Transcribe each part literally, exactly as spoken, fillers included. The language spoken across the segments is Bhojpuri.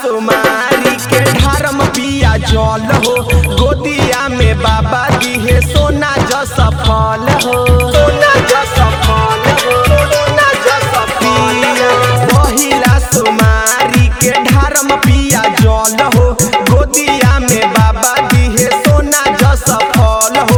सोमारी के धर्म पिया जल हो गोदिया में बाबा दिहे सोना जस फल हो सोना जस फल हो सोना जस फल हो पहिला सोमारी के धर्म पिया जल हो गोदिया में बाबा दिहे सोना जस फल हो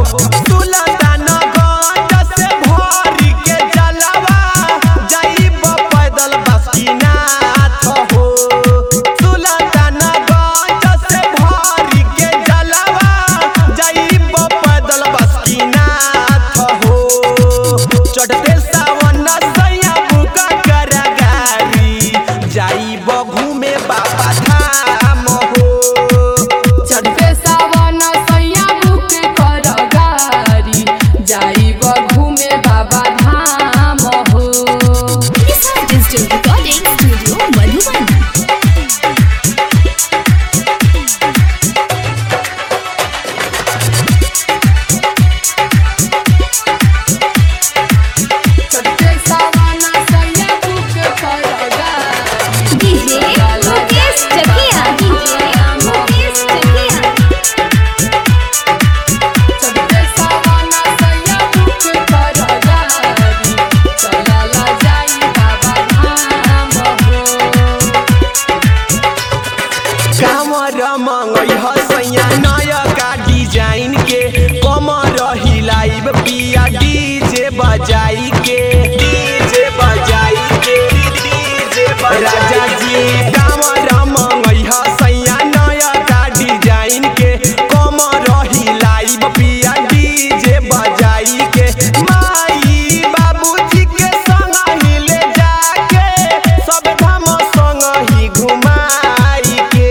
बजाई के डीजे बजाई के डीजे राजा जी कामर मंगैहा सैया नया का डिजाइन के कमर हिलाइब पिया डीजे बजाई के माई बाबूजी के संग ही ले जाके सब धाम संग ही घुमाई के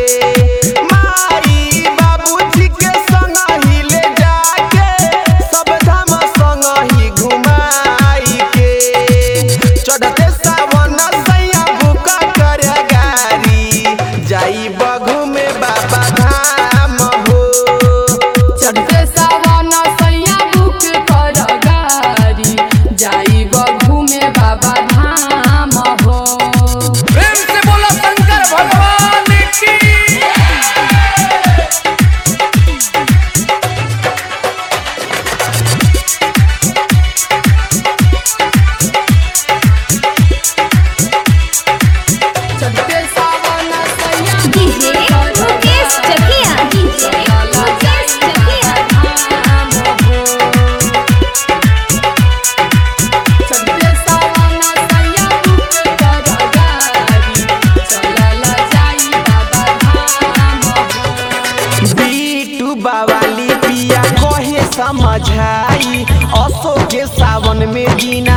माई बाबूजी के संग ही ले जाके सब धाम संग ही घुमाई चढ़ते सावन सैया बुका कर गारी जाई बघू में बाबा धाम हो चढ़ते सावन सैया बुक कर गारी जाई बघू में बाबा धाम हो। प्रेम से बोलो शंकर भगवान की बावाली पिया कहे समझाई असो के सावन में बिना